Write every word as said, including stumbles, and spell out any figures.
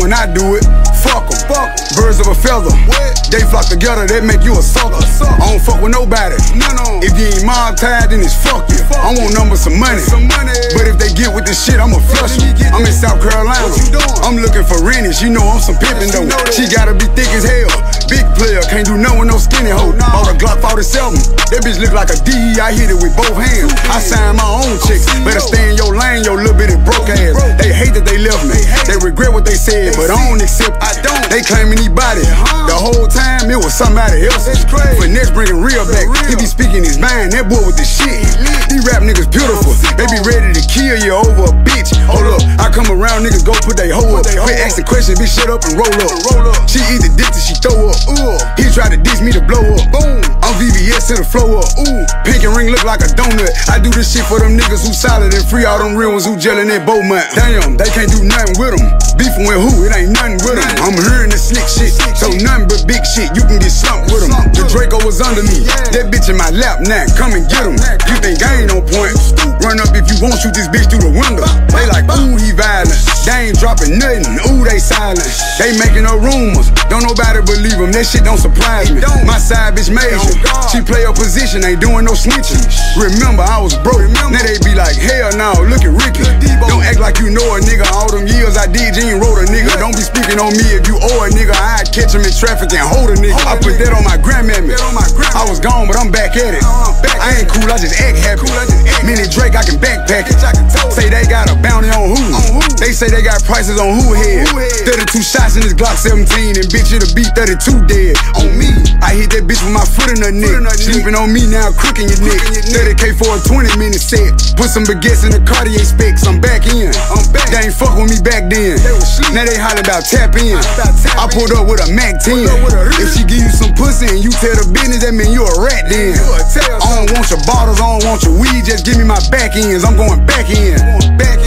when I do it. Fuck 'em, fuck 'em. Birds of a feather, they flock together, they make you a sucker. I don't fuck with nobody. If you ain't mob tied, then it's fuck you. I want numbers, some money. But if they get with this shit, I'ma flush them. I'm in South Carolina. I'm looking for Rennie. She know I'm some pimpin' though. She gotta be thick as hell. Big player, can't do nothing with no skinny hoe. Bought a Glock forty-seven. That bitch look like a D E. I hit it with both hands. I signed my own chicks. Better stay in your lane, your little bitty broke ass. They hate that they left me. They regret what they said, but I don't accept it. They claiming he body. The whole time it was somebody else. Finesse bringing real back. He be speaking his mind. That boy with the shit. These rap niggas beautiful. They be ready to kill you over a bitch. Hold up, I come around, niggas go put they hoe up. Quit asking questions, bitch, shut up and roll up. She eat the dick till she throw up. He tried to diss me to blow up. Boom, I'm V V S to the flow up. Ooh, pink and ring look like a donut. I do this shit for them niggas who solid and free all them real ones who gelling in Beaumont. Damn, they can't do nothing with them. Beefing with who? It ain't nothing with them. I'm hearing the slick shit, so nothing but big shit. You can get slumped with them. The Draco was under me. That bitch in my lap now. Come and get him. You think I ain't on point? Run up if you want, shoot this bitch through the window. They like, ooh, he violent. They ain't dropping nothing. Ooh, they silent. They making no rumors. Don't nobody believe them. That shit don't surprise me. My side bitch major. She play her position, ain't doing no snitching. Remember, I was broke. Now they be like, hell no, look at Ricky. Don't act like you know a nigga. All them years I did, you ain't wrote a nigga. Don't be speaking on me if you owe a nigga. I'd catch him in traffic and hold a nigga. I put that on my grandmammy. I was gone, but I'm back at it. I ain't cool, I just act happy. Mini Drake, I can backpack it. Say they got a bounty on who? They say they got prices on who head. thirty-two shots in this Glock seventeen, and bitch, it'll be thirty-two dead. On me, I hit that bitch with my foot in her neck. Sleeping on me now, crooking your neck. thirty K for a twenty minute set. Put some baguettes in the Cartier specs. I'm back in. They ain't fuck with me back then. Now they holler about tap in. I pulled up with a Mac ten. If she give you some pussy and you tell the business, that mean you a rat then. I don't want your bottles, I don't want your weed. Just give me my back ends. I'm going back in.